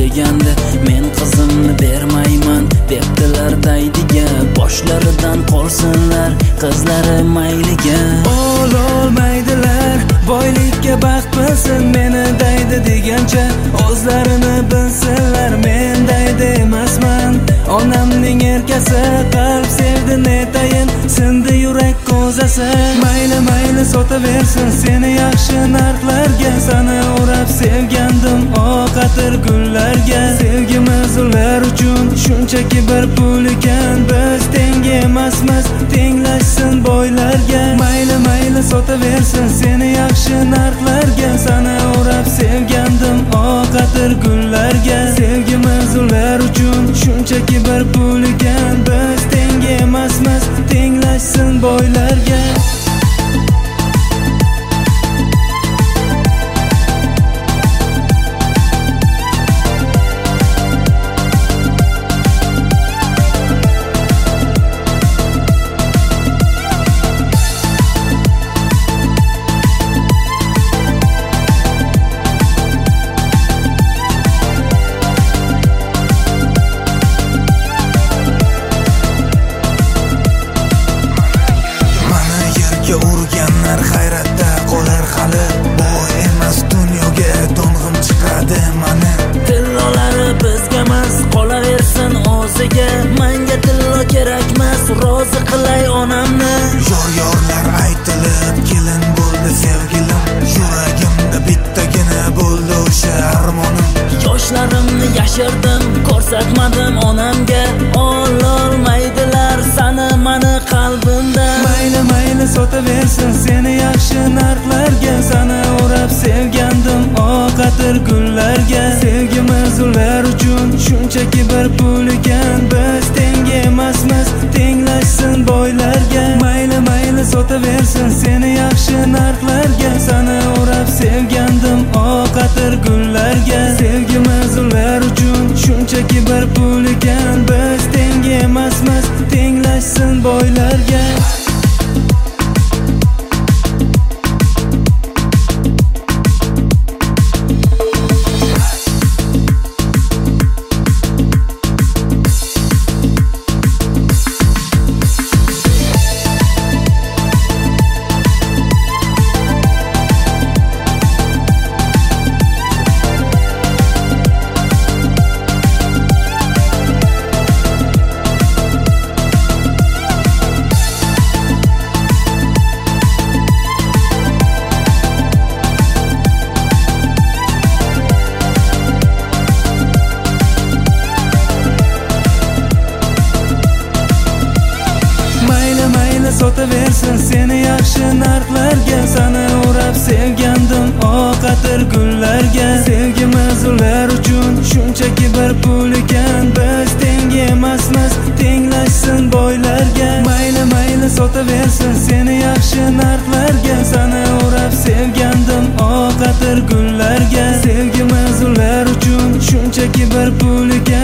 degandi. Men qizimni bermayman debdilar daydiga. Boshlaridan qolsinlar qizlari mayliga. Ololmaydilar boylikka baxt bilsin, meni daydi degancha o'zlarini bilsinlar. Men daydi emasman, onamning erkasi. Qalb sevdi netayin, sindi yurak ko'zasi. Mayli mayli sotaversin seni yaxshi narxlarga. Sani o'rab sevgandim oq atir gullarga. Sevgimiz ular uchun shunchaki bir pul ekan. Biz teng emasmiz, tenglashsin boylarga. Mayli mayli sotaversin seni yaxshi narxlarga. Sani o'rab sevgandim oq atir gullarga. Sevgimiz ular uchun shunchaki bir pul ekan. Biz teng emasmiz, tenglashsin boylarga. Urganlar hayratda qolar hali. Bu emas dunyoga to'ng'im chiqadi mani. Tillolari bizga emas, qolaversin o'ziga. Menga tillo kerakmas, rozi qilay onamni. Yorlar aytilib kelin bo'ldi sevgilim. Yuragimda bittagina bo'ldi o'sha armonim. Yoshlarimni yashirdim, ko'rsatmadim onamga. Ololmaydilar sani mani qalbimda. Mayli mayli sotaversin seni yaxshi narxlarga. Sani o'rab sevgandim oq atir gullarga. Sevgimiz ular uchun shunchaki bir pul ekan. Biz teng emasmiz, tenglashsin boylarga. Mayli mayli sotaversin seni yaxshi narxlarga. Sani o'rab sevgandim oq atir gullarga. Sevgimiz ular uchun shunchaki bir pul ekan. Biz teng emasmiz, tenglashsin boylarga. Sotaversin seni yaxshi narxlarga. Sani o'rab sevgandim oq atir gullarga. Sevgimiz ular uchun shunchaki bir pul ekan. Biz teng emasmiz, tenglashsin boylarga. Mayli mayli sotaversin seni yaxshi narxlarga. Sani o'rab sevgandim oq atir gullarga. Sevgimiz ular uchun shunchaki bir pul ekan.